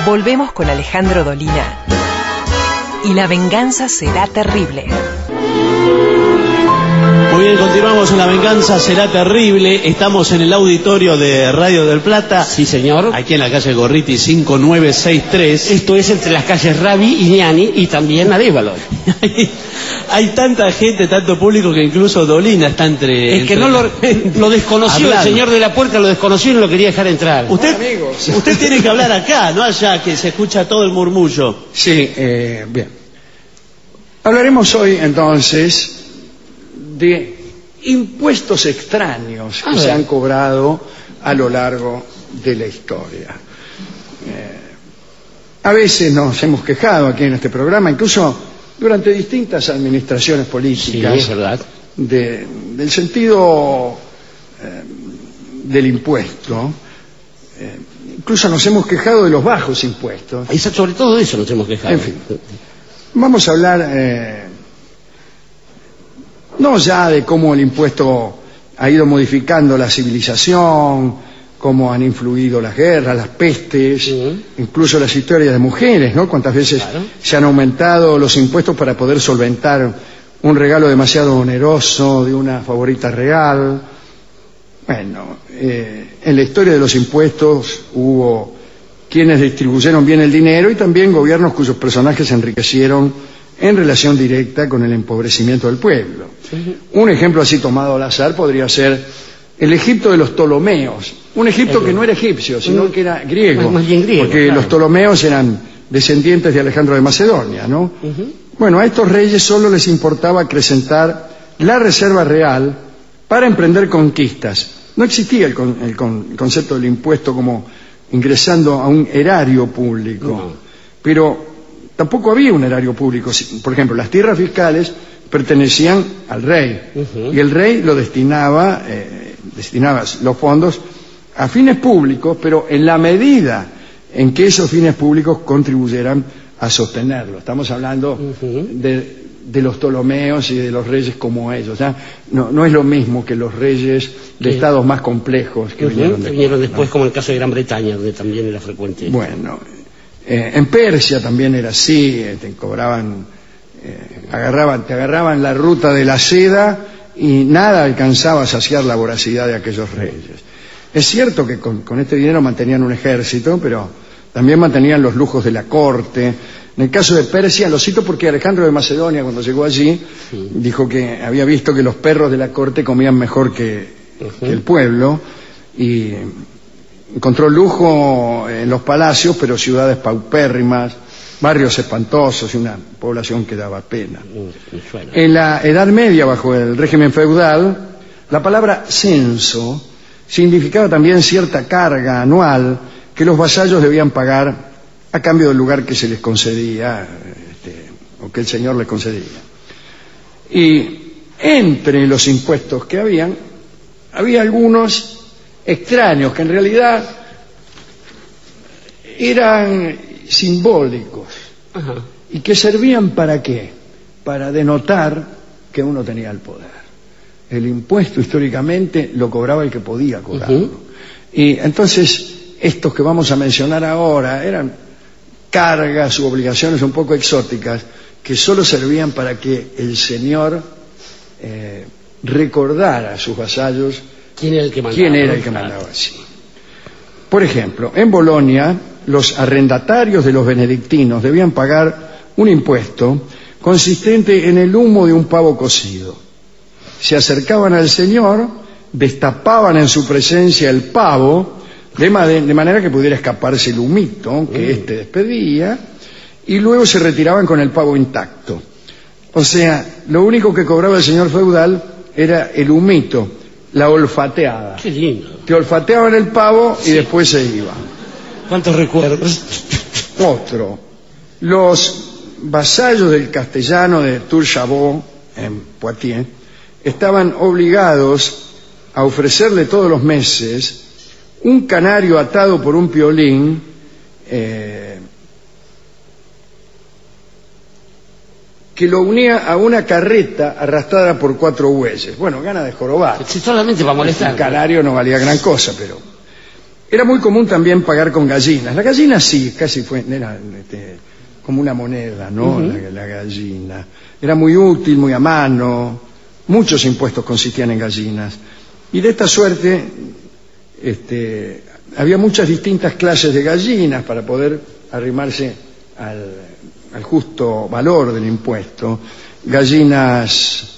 Volvemos con Alejandro Dolina y la venganza será terrible. Muy bien, continuamos en La Venganza Será Terrible. Estamos en el auditorio de Radio del Plata. Sí, señor. Aquí en la calle Gorriti 5963. Esto es entre las calles Rabi y Ñani y también Arévalo. Hay tanta gente, tanto público que incluso Dolina está entre... Es que no lo desconoció, hablando. El señor de la puerta lo desconoció y no lo quería dejar entrar. Usted tiene que hablar acá, no allá, que se escucha todo el murmullo. Sí, bien. Hablaremos hoy entonces de impuestos extraños que se han cobrado a lo largo de la historia. A veces nos hemos quejado aquí en este programa, incluso durante distintas administraciones políticas, sí, es verdad, del sentido del impuesto. Incluso nos hemos quejado de los bajos impuestos. Sobre todo de eso nos hemos quejado. En fin, vamos a hablar no ya de cómo el impuesto ha ido modificando la civilización, cómo han influido las guerras, las pestes, incluso las historias de mujeres, ¿no? Cuántas veces se han aumentado los impuestos para poder solventar un regalo demasiado oneroso de una favorita real. Bueno, en la historia de los impuestos hubo quienes distribuyeron bien el dinero y también gobiernos cuyos personajes se enriquecieron en relación directa con el empobrecimiento del pueblo. Un ejemplo así tomado al azar podría ser el Egipto de los Ptolomeos, un Egipto que no era egipcio, sino que era griego, más bien griego, porque los Ptolomeos eran descendientes de Alejandro de Macedonia, ¿no? Bueno, a estos reyes solo les importaba acrecentar la reserva real para emprender conquistas. No existía el concepto del impuesto como ingresando a un erario público, pero tampoco había un erario público. Por ejemplo, las tierras fiscales pertenecían al rey y el rey lo destinaba los fondos a fines públicos, pero en la medida en que esos fines públicos contribuyeran a sostenerlo. Estamos hablando de los Ptolomeos y de los reyes como ellos. No es lo mismo que los reyes de estados más complejos que vinieron después, ¿no? Como el caso de Gran Bretaña, donde también era frecuente. Bueno, en Persia también era así, te cobraban, te agarraban la ruta de la seda y nada alcanzaba a saciar la voracidad de aquellos reyes. Es cierto que con este dinero mantenían un ejército, pero también mantenían los lujos de la corte. En el caso de Persia, lo cito porque Alejandro de Macedonia, cuando llegó allí, dijo que había visto que los perros de la corte comían mejor que el pueblo, y encontró lujo en los palacios, pero ciudades paupérrimas, barrios espantosos y una población que daba pena. En la Edad Media, bajo el régimen feudal, la palabra censo significaba también cierta carga anual que los vasallos debían pagar a cambio del lugar que se les concedía, o que el señor les concedía. Y entre los impuestos que había algunos extraños que en realidad eran simbólicos y que servían ¿para qué? Para denotar que uno tenía el poder. El impuesto históricamente lo cobraba el que podía cobrarlo. Y entonces estos que vamos a mencionar ahora eran cargas u obligaciones un poco exóticas que solo servían para que el señor recordara a sus vasallos quién era el que mandaba. Sí. Por ejemplo, en Bolonia los arrendatarios de los benedictinos debían pagar un impuesto consistente en el humo de un pavo cocido. Se acercaban al señor, destapaban en su presencia el pavo de manera que pudiera escaparse el humito que éste despedía, y luego se retiraban con el pavo intacto. O sea, lo único que cobraba el señor feudal era el humito, la olfateada. Qué lindo. Te olfateaban el pavo y después se iba. ¿Cuántos recuerdos? Otro. Los vasallos del castellano de Tours-Chabot, en Poitiers, estaban obligados a ofrecerle todos los meses un canario atado por un piolín que lo unía a una carreta arrastrada por 4 bueyes. Bueno, gana de jorobar. Si solamente para molestar. El canario no valía gran cosa, pero... Era muy común también pagar con gallinas. La gallina sí, casi era como una moneda, ¿no? La gallina. Era muy útil, muy a mano. Muchos impuestos consistían en gallinas. Y de esta suerte había muchas distintas clases de gallinas para poder arrimarse al justo valor del impuesto. Gallinas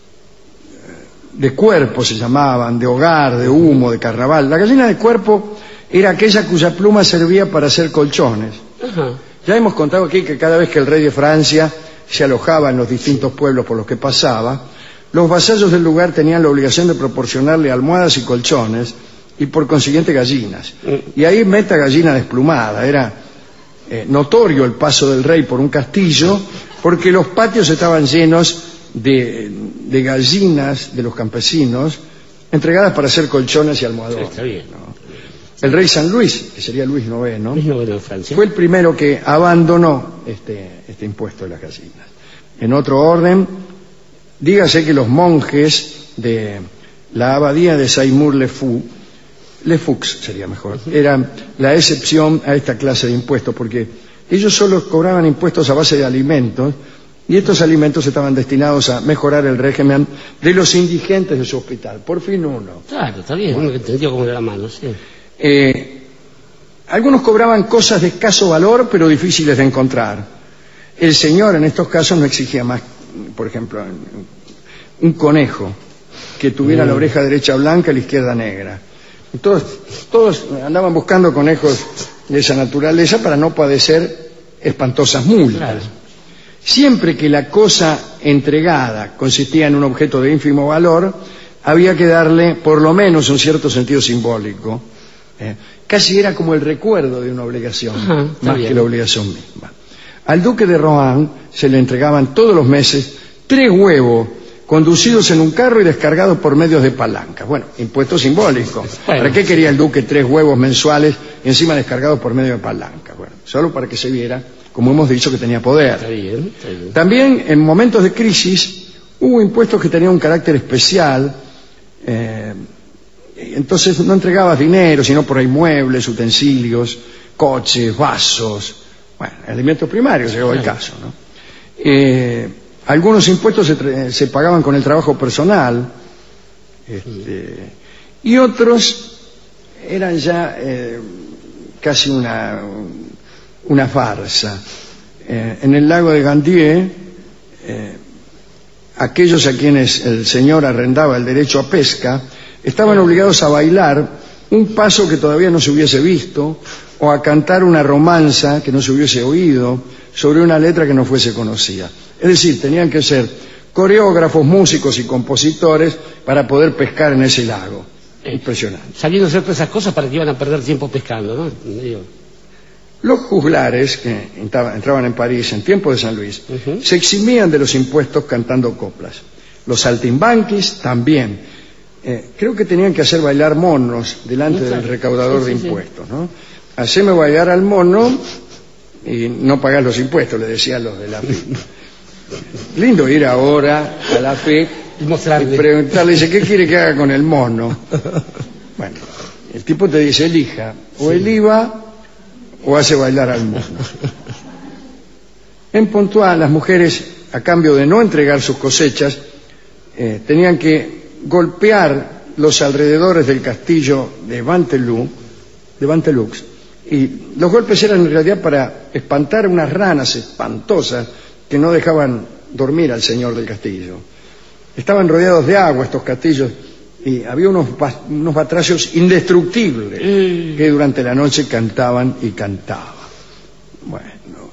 de cuerpo se llamaban, de hogar, de humo, de carnaval. La gallina de cuerpo era aquella cuya pluma servía para hacer colchones. Ya hemos contado aquí que cada vez que el rey de Francia se alojaba en los distintos pueblos por los que pasaba, los vasallos del lugar tenían la obligación de proporcionarle almohadas y colchones y por consiguiente gallinas. Y ahí meta gallina desplumada. Era notorio el paso del rey por un castillo porque los patios estaban llenos de gallinas de los campesinos entregadas para hacer colchones y almohadones. Está bien. ¿No? El rey San Luis, que sería Luis IX, de Francia, fue el primero que abandonó este impuesto de las gallinas. En otro orden, dígase que los monjes de la abadía de Saint-Maur-le-Faux sería mejor, eran la excepción a esta clase de impuestos, porque ellos solo cobraban impuestos a base de alimentos, y estos alimentos estaban destinados a mejorar el régimen de los indigentes de su hospital. Por fin uno. Claro, está bien, uno que entendió como de la mano, sí. Algunos cobraban cosas de escaso valor, pero difíciles de encontrar. El señor en estos casos no exigía más, por ejemplo, un conejo que tuviera la oreja derecha blanca y la izquierda negra. Todos andaban buscando conejos de esa naturaleza para no padecer espantosas multas. Claro. Siempre que la cosa entregada consistía en un objeto de ínfimo valor, había que darle por lo menos un cierto sentido simbólico. Casi era como el recuerdo de una obligación, más que la obligación misma. Al duque de Rohan se le entregaban todos los meses 3 huevos conducidos en un carro y descargados por medios de palanca. Bueno, impuesto simbólico. Bueno. ¿Para qué quería el duque 3 huevos mensuales y encima descargados por medio de palanca? Bueno, solo para que se viera, como hemos dicho, que tenía poder. Está bien, está bien. También en momentos de crisis hubo impuestos que tenían un carácter especial. Entonces no entregabas dinero, sino por ahí muebles, utensilios, coches, vasos, bueno, alimentos primarios, llegó el caso, ¿no? Algunos impuestos se pagaban con el trabajo personal, y otros eran ya casi una farsa. En el lago de Gandier, aquellos a quienes el señor arrendaba el derecho a pesca estaban obligados a bailar un paso que todavía no se hubiese visto o a cantar una romanza que no se hubiese oído sobre una letra que no fuese conocida. Es decir, tenían que ser coreógrafos, músicos y compositores para poder pescar en ese lago. Impresionante. Sabiendo hacer todas esas cosas para que iban a perder tiempo pescando, ¿no? Los juglares que entraban en París en tiempo de San Luis se eximían de los impuestos cantando coplas. Los saltimbanquis también. Creo que tenían que hacer bailar monos delante del recaudador de impuestos, ¿no? Haceme bailar al mono y no pagás los impuestos, le decían los de la FIC. Lindo ir ahora a la FIC y preguntarle, dice, ¿qué quiere que haga con el mono? Bueno, el tipo te dice, elija, o el IVA o hace bailar al mono. En Pontoise, las mujeres, a cambio de no entregar sus cosechas, tenían que golpear los alrededores del castillo de Vantelux, y los golpes eran en realidad para espantar unas ranas espantosas que no dejaban dormir al señor del castillo. Estaban rodeados de agua estos castillos y había unos batracios indestructibles que durante la noche cantaban y cantaban. Bueno,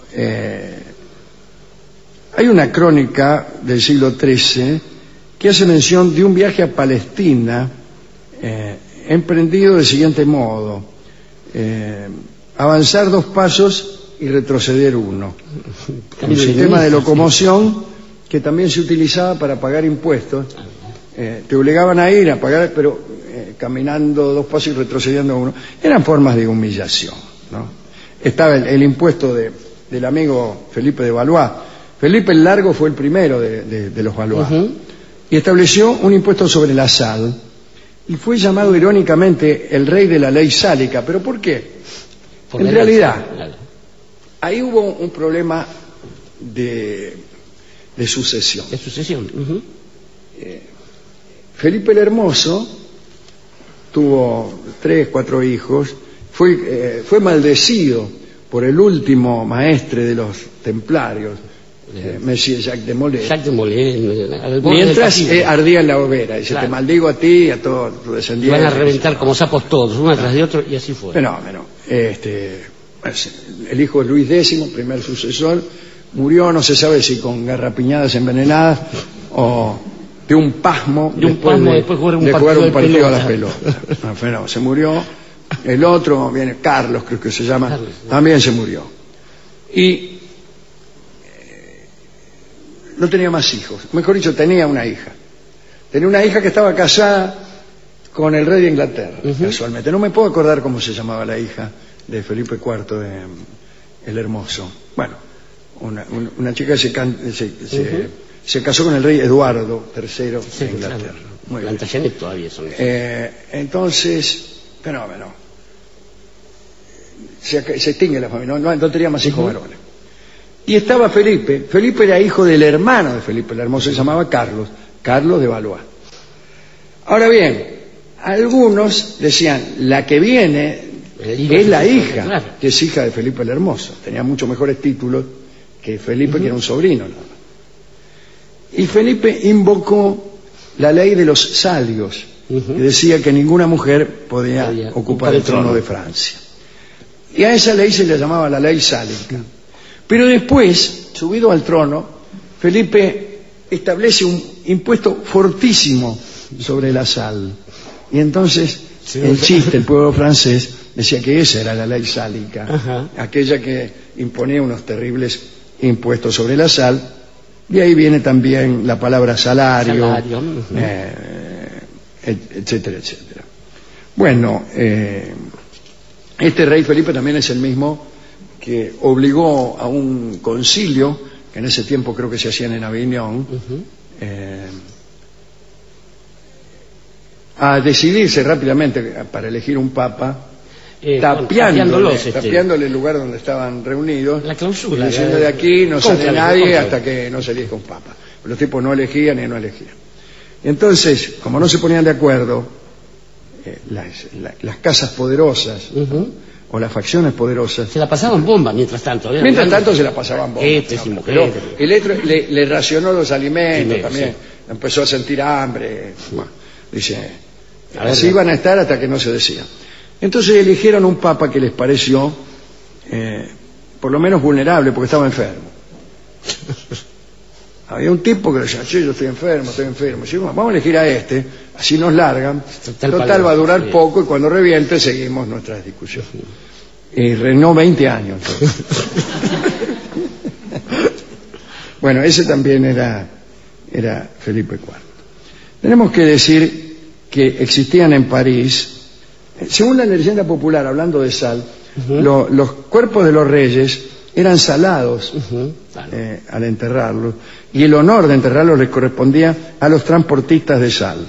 hay una crónica del siglo XIII que hace mención de un viaje a Palestina emprendido del siguiente modo: avanzar 2 pasos y retroceder 1. Un sistema de locomoción que también se utilizaba para pagar impuestos. Te obligaban a ir a pagar, pero caminando 2 pasos y retrocediendo 1. Eran formas de humillación, ¿no? Estaba el impuesto del amigo Felipe de Valois. Felipe el Largo fue el primero de los Valois. Y estableció un impuesto sobre la sal. y fue llamado irónicamente el rey de la ley sálica. ¿Pero por qué? Por En la realidad, ley, claro. ahí hubo un problema de sucesión. De sucesión. Ujú. Felipe el Hermoso tuvo 3, 4 hijos, fue maldecido por el último maestre de los templarios, Monsieur Jacques de Molay. Jacques de Molay, al borde Mientras del partido. ardía en la hoguera, dice, Claro. te maldigo a ti y a todos tus descendientes. Iban a reventar como sapos todos, uno tras de otro, y así fue. Fenómeno. El hijo de Luis X, primer sucesor, murió, no se sabe si con garrapiñadas envenenadas o de un pasmo, después de jugar un partido a las pelotas. No, fenómeno. Se murió. El otro, viene Carlos, creo que se llama, Carlos, sí. también se murió. Y no tenía más hijos. Mejor dicho, tenía una hija. Tenía una hija que estaba casada con el rey de Inglaterra, casualmente. No me puedo acordar cómo se llamaba la hija de Felipe IV el Hermoso. Bueno, una chica se casó con el rey Eduardo III Sí, de Inglaterra. claro. Muy bien. Plantagenet todavía son esos. Entonces, fenómeno. Se extingue la familia, no tenía más hijos varones. Y estaba Felipe. Felipe era hijo del hermano de Felipe el Hermoso, se llamaba Carlos de Valois. Ahora bien, algunos decían, la que viene es la hija, claro, que es hija de Felipe el Hermoso. Tenía mucho mejores títulos que Felipe, que era un sobrino nada más. Y Felipe invocó la ley de los salios, que decía que ninguna mujer podía ocupar el trono de Francia. Y a esa ley se le llamaba la ley sálica. Pero después, subido al trono, Felipe establece un impuesto fortísimo sobre la sal. Y entonces el pueblo francés decía que esa era la ley sálica, aquella que imponía unos terribles impuestos sobre la sal. Y ahí viene también la palabra salario. Etcétera, etcétera. Bueno, este rey Felipe también es el mismo que obligó a un concilio, que en ese tiempo creo que se hacían en Aviñón, a decidirse rápidamente para elegir un papa, tapiándole el lugar donde estaban reunidos, la clausura, diciendo de aquí no sale nadie hasta que no se elija un papa. Los tipos no elegían y no elegían. Entonces, como no se ponían de acuerdo, las casas poderosas o las facciones poderosas se la pasaban bomba mientras tanto. Mientras tanto se la pasaban bomba. Pero el otro le racionó los alimentos Sí, también, sí. empezó a sentir hambre. Bueno, dice, así iban a estar hasta que no se decía. Entonces eligieron un papa que les pareció por lo menos vulnerable, porque estaba enfermo. Había un tipo que decía, sí, yo estoy enfermo. Y bueno, vamos a elegir a este, así nos largan. Total va a durar poco y cuando reviente seguimos nuestras discusiones. Y reinó 20 años. Bueno, ese también era Felipe IV. Tenemos que decir que existían en París, según la leyenda popular, hablando de sal, los cuerpos de los reyes eran salados al enterrarlos, y el honor de enterrarlos les correspondía a los transportistas de sal.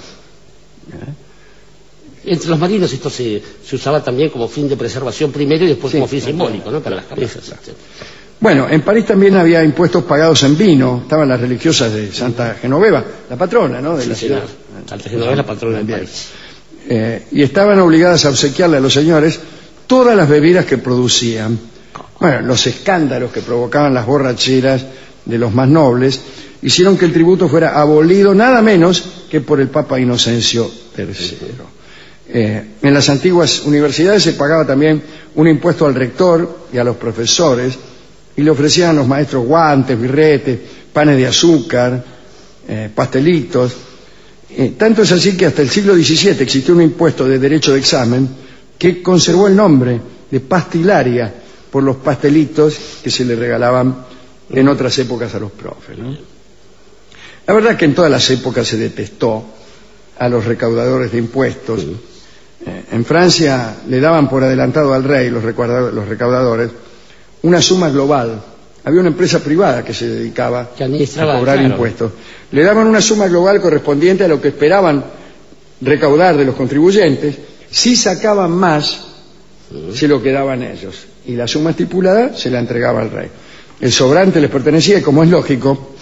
Entre los marinos esto se usaba también como fin de preservación primero y después como fin simbólico, ¿no? Para las cabezas. Bueno, en París también había impuestos pagados en vino. Estaban las religiosas de Santa Genoveva, la patrona, ¿no?, de la ciudad. Santa Genoveva es la patrona de París. Y estaban obligadas a obsequiarle a los señores todas las bebidas que producían. Bueno, los escándalos que provocaban las borracheras de los más nobles hicieron que el tributo fuera abolido nada menos que por el Papa Inocencio III. En las antiguas universidades se pagaba también un impuesto al rector y a los profesores, y le ofrecían a los maestros guantes, birretes, panes de azúcar, pastelitos. Tanto es así que hasta el siglo XVII existió un impuesto de derecho de examen que conservó el nombre de pastilaria por los pastelitos que se le regalaban en otras épocas a los profes, ¿no? La verdad es que en todas las épocas se detestó a los recaudadores de impuestos. En Francia le daban por adelantado al rey, los recaudadores, una suma global. Había una empresa privada que se dedicaba a cobrar impuestos. Le daban una suma global correspondiente a lo que esperaban recaudar de los contribuyentes. Si sacaban más, se lo quedaban ellos, y la suma estipulada se la entregaba al rey. El sobrante les pertenecía, y como es lógico,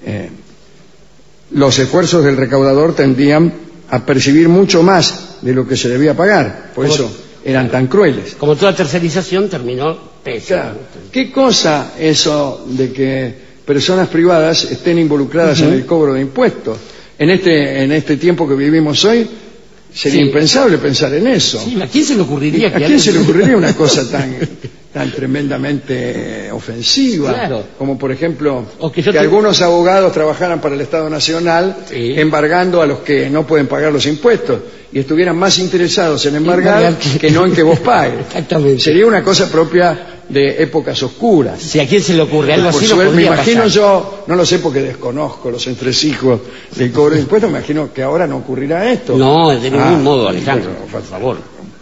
los esfuerzos del recaudador tendían a percibir mucho más de lo que se debía pagar, por eso eran tan crueles. Como toda tercerización terminó pésimo. Claro. ¿Qué cosa eso de que personas privadas estén involucradas en el cobro de impuestos? En este tiempo que vivimos hoy sería impensable pensar en eso. Sí, ¿a quién se le ocurriría? ¿A quién se le ocurriría una cosa tan tremendamente ofensiva? Claro. Como por ejemplo que algunos abogados trabajaran para el Estado Nacional embargando a los que no pueden pagar los impuestos y estuvieran más interesados en embargar que no en que vos pagues. Exactamente. Sería una cosa propia de épocas oscuras. Si a quién se le ocurre algo así, me imagino pasar. Yo, no lo sé porque desconozco los entresijos del cobro de impuestos, me imagino que ahora no ocurrirá esto. No, de ningún modo, Alejandro, por favor.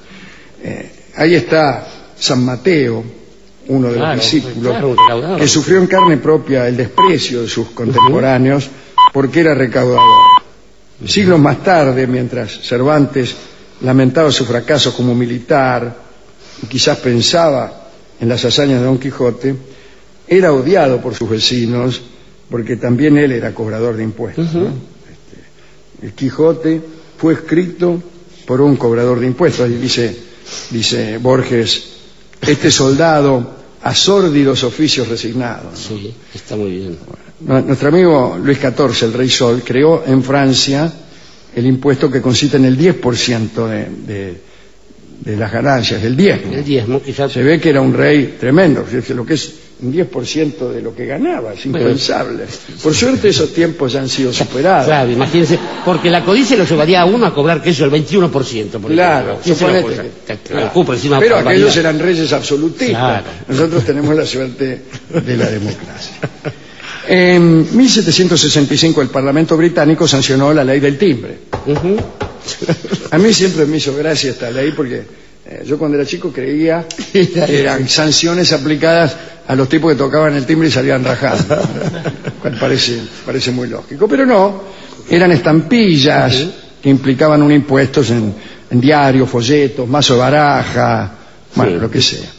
Ahí está San Mateo, uno de los discípulos, que sufrió en carne propia el desprecio de sus contemporáneos porque era recaudador. Siglos más tarde, mientras Cervantes lamentaba su fracaso como militar y quizás pensaba en las hazañas de Don Quijote, era odiado por sus vecinos porque también él era cobrador de impuestos, ¿no? El Quijote fue escrito por un cobrador de impuestos. Y dice Borges, este soldado a sórdidos oficios resignados, ¿no? Sí, está muy bien. Nuestro amigo Luis XIV, el Rey Sol, creó en Francia el impuesto que consiste en el 10% de las ganancias, del diezmo. El diezmo, quizás. Se ve que era un rey tremendo, lo que es un 10% de lo que ganaba, es impensable. Por suerte esos tiempos ya han sido superados. Claro, imagínense, porque la codicia lo llevaría a uno a cobrar que eso el 21%. Claro, pero aquellos eran reyes absolutistas. Claro. Nosotros tenemos la suerte de la democracia. En 1765 el Parlamento británico sancionó la ley del timbre. A mí siempre me hizo gracia esta ley porque yo cuando era chico creía que eran sanciones aplicadas a los tipos que tocaban el timbre y salían rajando. Parece muy lógico, pero no, eran estampillas que implicaban un impuesto en diarios, folletos, mazo de baraja, bueno, lo que sea.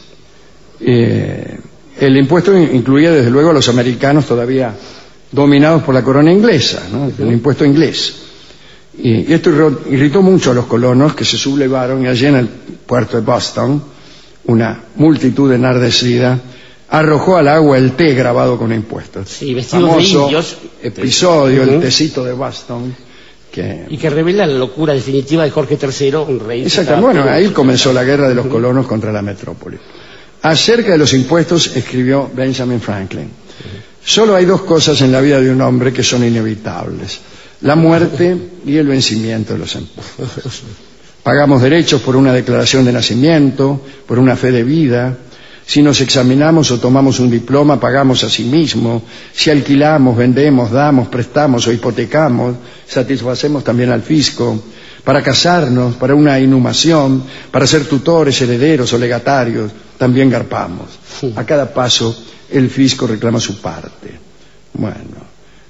El impuesto incluía desde luego a los americanos todavía dominados por la corona inglesa, ¿no? El impuesto inglés. Y esto irritó mucho a los colonos que se sublevaron, y allí en el puerto de Boston una multitud enardecida arrojó al agua el té grabado con impuestos. Sí, vestidos de indios. Episodio, el tecito de Boston. Y que revela la locura definitiva de Jorge III, un rey. Exacto, bueno, ahí comenzó la guerra de los colonos contra la metrópoli. Acerca de los impuestos escribió Benjamin Franklin: solo hay dos cosas en la vida de un hombre que son inevitables: la muerte y el vencimiento de los impuestos. Pagamos derechos por una declaración de nacimiento, por una fe de vida. Si nos examinamos o tomamos un diploma, pagamos a sí mismo. Si alquilamos, vendemos, damos, prestamos o hipotecamos, satisfacemos también al fisco. Para casarnos, para una inhumación, para ser tutores, herederos o legatarios, también garpamos. A cada paso el fisco reclama su parte. Bueno,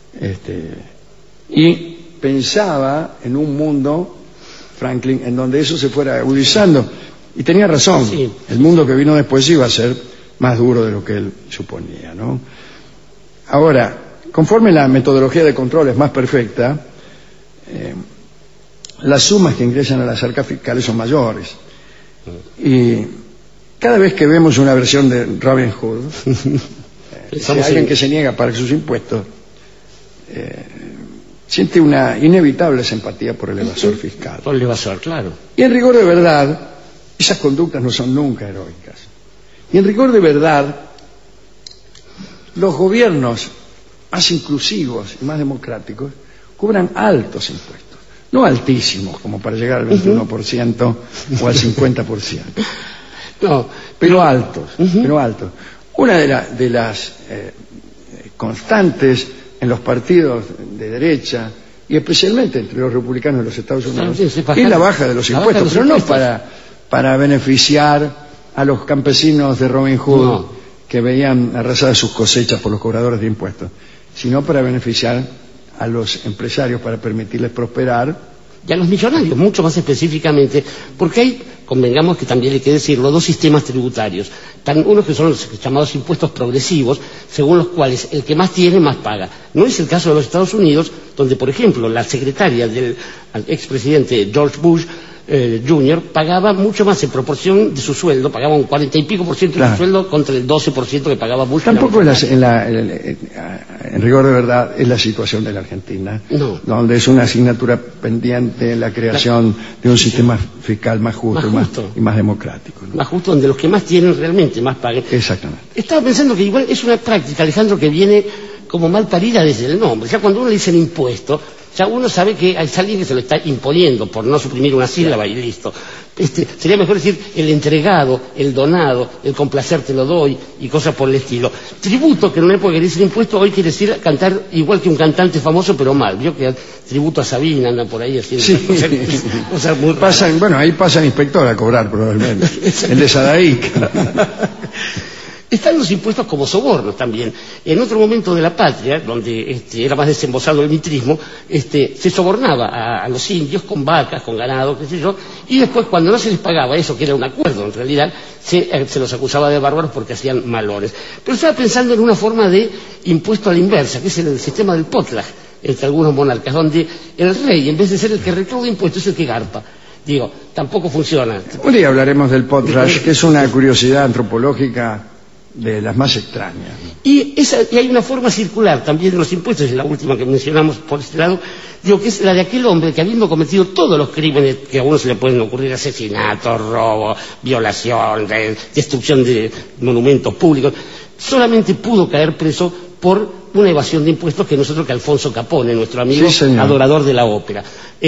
y pensaba en un mundo, Franklin, en donde eso se fuera agudizando. Y tenía razón, sí. El mundo que vino después iba a ser más duro de lo que él suponía, ¿no? Ahora, conforme la metodología de control es más perfecta, las sumas que ingresan a las arcas fiscales son mayores. Y cada vez que vemos una versión de Robin Hood, si alguien que se niega a pagar sus impuestos, siente una inevitable simpatía por el evasor fiscal. Por el evasor, claro. Y en rigor de verdad, esas conductas no son nunca heroicas. Y en rigor de verdad, los gobiernos más inclusivos y más democráticos cobran altos impuestos. No altísimos, como para llegar al 21% o al 50%. No, pero altos, pero altos. Una de las constantes en los partidos de derecha, y especialmente entre los republicanos de los Estados Unidos, es la baja de los impuestos, pero no para beneficiar a los campesinos de Robin Hood que veían arrasadas sus cosechas por los cobradores de impuestos, sino para beneficiar a los empresarios, para permitirles prosperar y a los millonarios, mucho más específicamente, porque hay, convengamos que también hay que decirlo, dos sistemas tributarios. Unos que son los llamados impuestos progresivos, según los cuales el que más tiene, más paga. No es el caso de los Estados Unidos, donde, por ejemplo, la secretaria del expresidente George Bush Jr. pagaba mucho más en proporción de su sueldo, pagaba un 40 y pico % de su sueldo contra el 12% que pagaba Bush. Tampoco en rigor de verdad es la situación de la Argentina, donde es una asignatura pendiente la creación de un sistema fiscal más justo, y más democrático, ¿no? Más justo, donde los que más tienen realmente más paguen. Exactamente. Estaba pensando que igual es una práctica, Alejandro, que viene como mal parida desde el nombre. Ya cuando uno le dice impuesto, ya uno sabe que hay alguien que se lo está imponiendo por no suprimir una sílaba y listo. Sería mejor decir el entregado, el donado, el complacer te lo doy y cosas por el estilo. Tributo, que en una época quería decir impuesto, hoy quiere decir cantar igual que un cantante famoso, pero mal. Vio que tributo a Sabina, andan por ahí haciendo cosas muy raras. Bueno, ahí pasa el inspector a cobrar probablemente. El de Sadaica. Están los impuestos como sobornos también. En otro momento de la patria, donde era más desembosado el mitrismo, se sobornaba a los indios con vacas, con ganado, qué sé yo, y después cuando no se les pagaba eso, que era un acuerdo en realidad, se los acusaba de bárbaros porque hacían malones. Pero estaba pensando en una forma de impuesto a la inversa, que es el sistema del potlatch entre algunos monarcas, donde el rey, en vez de ser el que recauda impuestos, es el que garpa. Digo, tampoco funciona. Un día hablaremos del potlatch, que es una curiosidad antropológica de las más extrañas. Y hay una forma circular también de los impuestos, es la última que mencionamos por este lado, digo, que es la de aquel hombre que, habiendo cometido todos los crímenes que a uno se le pueden ocurrir, asesinato, robo, violación, destrucción de monumentos públicos, solamente pudo caer preso por una evasión de impuestos que nosotros, que Alfonso Capone, nuestro amigo adorador de la ópera.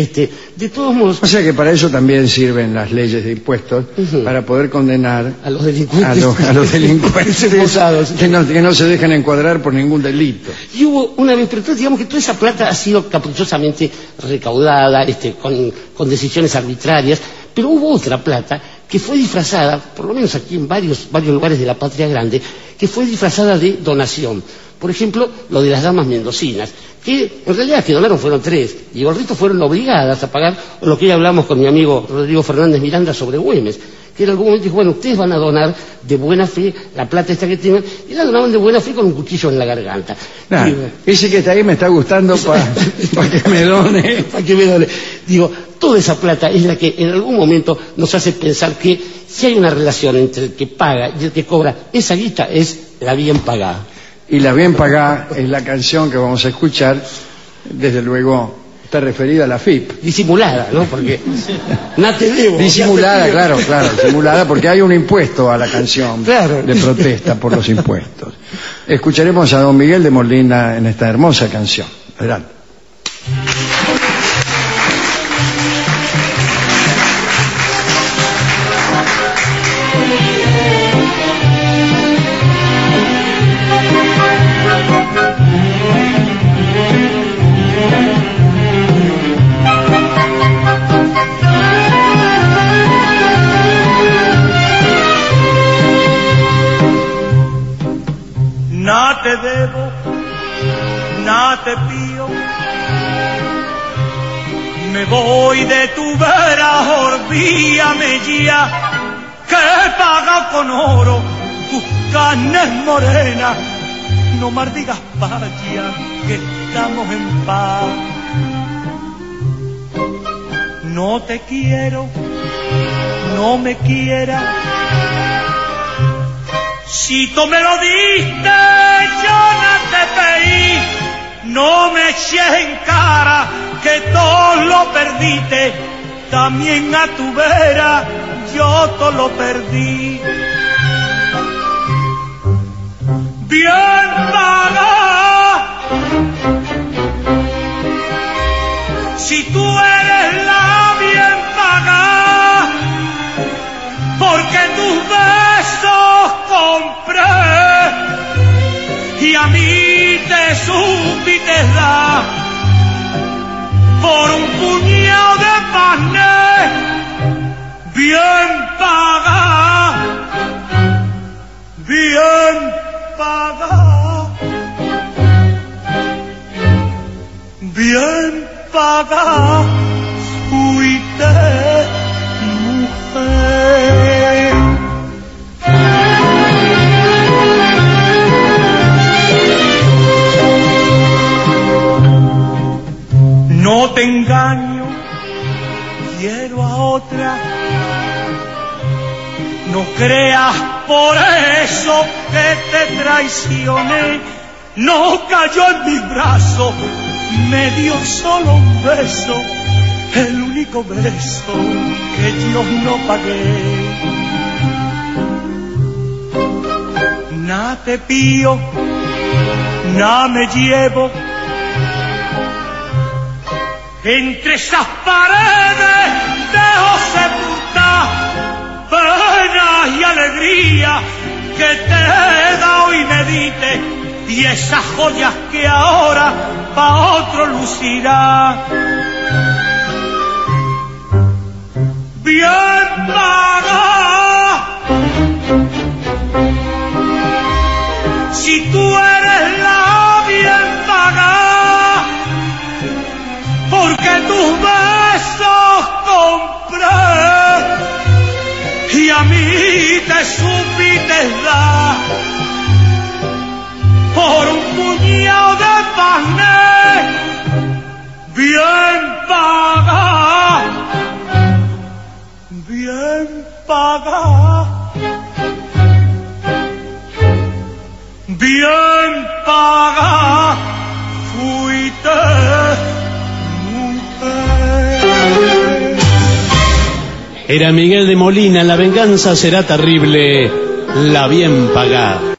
De todos modos... O sea que para eso también sirven las leyes de impuestos, para poder condenar a los delincuentes, a los delincuentes que no se dejan encuadrar por ningún delito. Y hubo una vez, pero digamos que toda esa plata ha sido caprichosamente recaudada, con decisiones arbitrarias, pero hubo otra plata que fue disfrazada, por lo menos aquí en varios lugares de la patria grande, que fue disfrazada de donación. Por ejemplo, lo de las damas mendocinas, que en realidad que donaron fueron 3, y el resto fueron obligadas a pagar lo que ya hablamos con mi amigo Rodrigo Fernández Miranda sobre Güemes, que en algún momento dijo, bueno, ustedes van a donar de buena fe la plata esta que tienen, y la donaban de buena fe con un cuchillo en la garganta. Ese que está ahí me está gustando para que me done. Para que me done. Digo, toda esa plata es la que en algún momento nos hace pensar que si hay una relación entre el que paga y el que cobra, esa guita es la bien pagada. Y la bien pagada es la canción que vamos a escuchar, desde luego está referida a la FIP. Disimulada, ¿no? Porque no te debo. Disimulada, claro, disimulada, porque hay un impuesto a la canción de protesta por los impuestos. Escucharemos a don Miguel de Molina en esta hermosa canción. Adelante. No te debo, no te pido, me voy de tu vera, olvídame ya, que he pagado con oro tus carnes morenas, no maldigas vaya, que estamos en paz. No te quiero, no me quieras, si tú me lo diste, yo no te pedí, no me eches en cara que todo lo perdiste, también a tu vera yo todo lo perdí. Bien pagada, si tú eres la bien pagada, porque tus besos compré y a mí te supiste dar por un puñado de panes bien pagada, bien pagada, bien pagada. fuiste mujer. No te engaño, quiero a otra. No creas por eso que te traicioné. No cayó en mis brazos, me dio solo un beso, el único beso que yo no pagué. Nada te pío, nada me llevo. Entre esas paredes dejo sepultar penas y alegría que te he dado y me diste, y esas joyas que ahora pa' otro lucirá. Bien paga, si tú eres la bien paga, porque tus besos compré y a mí te supiste dar por un puñado de pané. Bien paga, bien paga, bien paga fuiste mujer. Era Miguel de Molina, La venganza será terrible, la bien pagada.